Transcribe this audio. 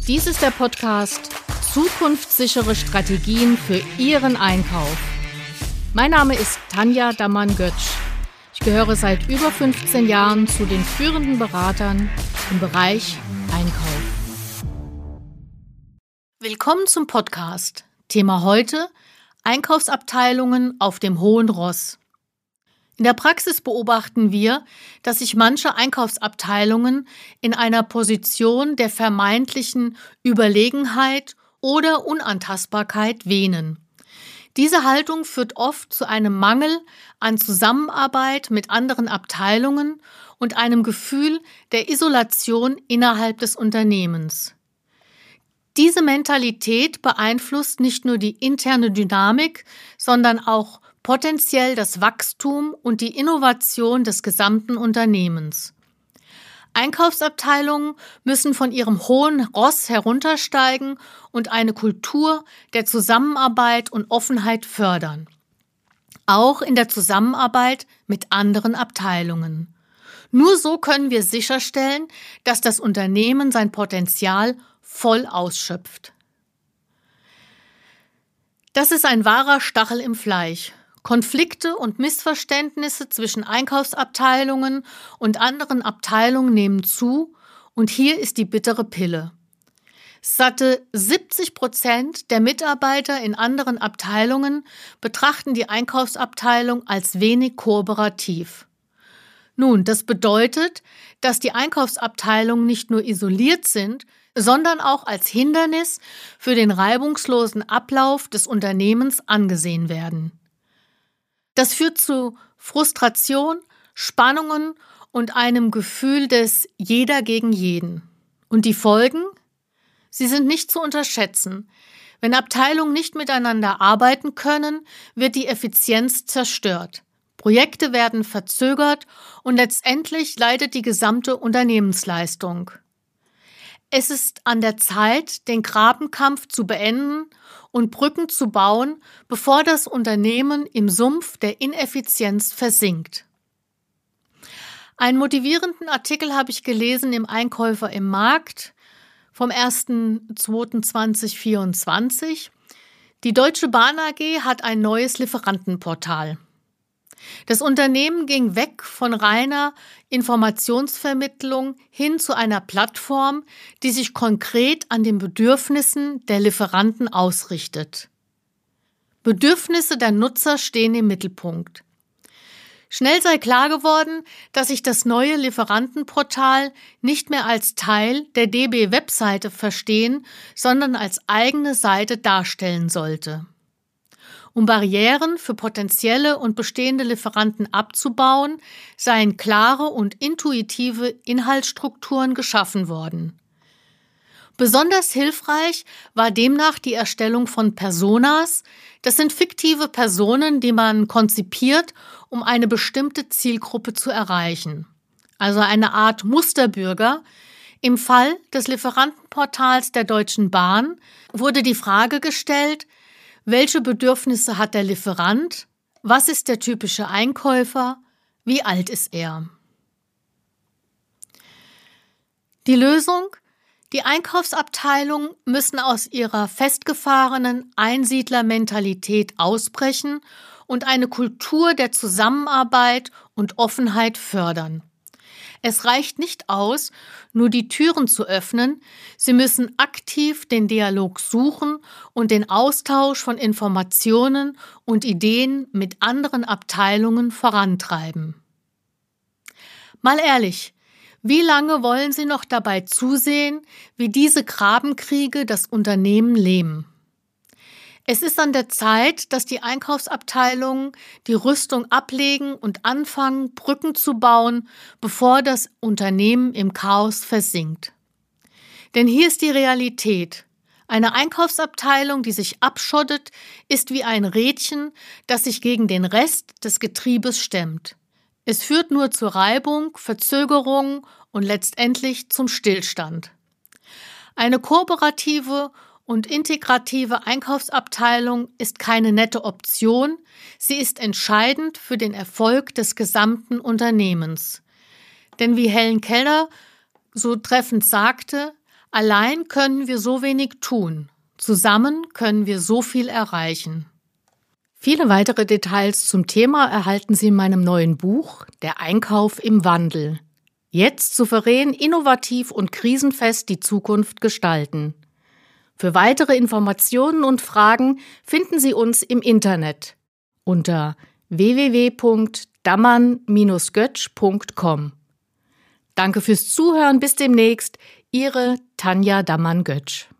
Dies ist der Podcast Zukunftssichere Strategien für Ihren Einkauf. Mein Name ist Tanja Dammann-Götsch. Ich gehöre seit über 15 Jahren zu den führenden Beratern im Bereich Einkauf. Willkommen zum Podcast. Thema heute: Einkaufsabteilungen auf dem hohen Ross. In der Praxis beobachten wir, dass sich manche Einkaufsabteilungen in einer Position der vermeintlichen Überlegenheit oder Unantastbarkeit wähnen. Diese Haltung führt oft zu einem Mangel an Zusammenarbeit mit anderen Abteilungen und einem Gefühl der Isolation innerhalb des Unternehmens. Diese Mentalität beeinflusst nicht nur die interne Dynamik, sondern auch potenziell das Wachstum und die Innovation des gesamten Unternehmens. Einkaufsabteilungen müssen von ihrem hohen Ross heruntersteigen und eine Kultur der Zusammenarbeit und Offenheit fördern. Auch in der Zusammenarbeit mit anderen Abteilungen. Nur so können wir sicherstellen, dass das Unternehmen sein Potenzial voll ausschöpft. Das ist ein wahrer Stachel im Fleisch. Konflikte und Missverständnisse zwischen Einkaufsabteilungen und anderen Abteilungen nehmen zu, und hier ist die bittere Pille. Satte 70% der Mitarbeiter in anderen Abteilungen betrachten die Einkaufsabteilung als wenig kooperativ. Nun, das bedeutet, dass die Einkaufsabteilungen nicht nur isoliert sind, sondern auch als Hindernis für den reibungslosen Ablauf des Unternehmens angesehen werden. Das führt zu Frustration, Spannungen und einem Gefühl des Jeder gegen jeden. Und die Folgen? Sie sind nicht zu unterschätzen. Wenn Abteilungen nicht miteinander arbeiten können, wird die Effizienz zerstört. Projekte werden verzögert und letztendlich leidet die gesamte Unternehmensleistung. Es ist an der Zeit, den Grabenkampf zu beenden und Brücken zu bauen, bevor das Unternehmen im Sumpf der Ineffizienz versinkt. Einen motivierenden Artikel habe ich gelesen im Einkäufer im Markt vom 1.2.2024. Die Deutsche Bahn AG hat ein neues Lieferantenportal. Das Unternehmen ging weg von reiner Informationsvermittlung hin zu einer Plattform, die sich konkret an den Bedürfnissen der Lieferanten ausrichtet. Bedürfnisse der Nutzer stehen im Mittelpunkt. Schnell sei klar geworden, dass sich das neue Lieferantenportal nicht mehr als Teil der DB-Webseite verstehen, sondern als eigene Seite darstellen sollte. Um Barrieren für potenzielle und bestehende Lieferanten abzubauen, seien klare und intuitive Inhaltsstrukturen geschaffen worden. Besonders hilfreich war demnach die Erstellung von Personas. Das sind fiktive Personen, die man konzipiert, um eine bestimmte Zielgruppe zu erreichen. Also eine Art Musterbürger. Im Fall des Lieferantenportals der Deutschen Bahn wurde die Frage gestellt: Welche Bedürfnisse hat der Lieferant? Was ist der typische Einkäufer? Wie alt ist er? Die Lösung? Die Einkaufsabteilungen müssen aus ihrer festgefahrenen Einsiedlermentalität ausbrechen und eine Kultur der Zusammenarbeit und Offenheit fördern. Es reicht nicht aus, nur die Türen zu öffnen, sie müssen aktiv den Dialog suchen und den Austausch von Informationen und Ideen mit anderen Abteilungen vorantreiben. Mal ehrlich, wie lange wollen Sie noch dabei zusehen, wie diese Grabenkriege das Unternehmen lähmen? Es ist an der Zeit, dass die Einkaufsabteilungen die Rüstung ablegen und anfangen, Brücken zu bauen, bevor das Unternehmen im Chaos versinkt. Denn hier ist die Realität. Eine Einkaufsabteilung, die sich abschottet, ist wie ein Rädchen, das sich gegen den Rest des Getriebes stemmt. Es führt nur zu Reibung, Verzögerung und letztendlich zum Stillstand. Eine kooperative und integrative Einkaufsabteilung ist keine nette Option, sie ist entscheidend für den Erfolg des gesamten Unternehmens. Denn wie Helen Keller so treffend sagte, Allein können wir so wenig tun. Zusammen können wir so viel erreichen. Viele weitere Details zum Thema erhalten Sie in meinem neuen Buch »Der Einkauf im Wandel«. Jetzt souverän, innovativ und krisenfest die Zukunft gestalten. Für weitere Informationen und Fragen finden Sie uns im Internet unter www.dammann-götsch.com. Danke fürs Zuhören, bis demnächst, Ihre Tanja Dammann-Götsch.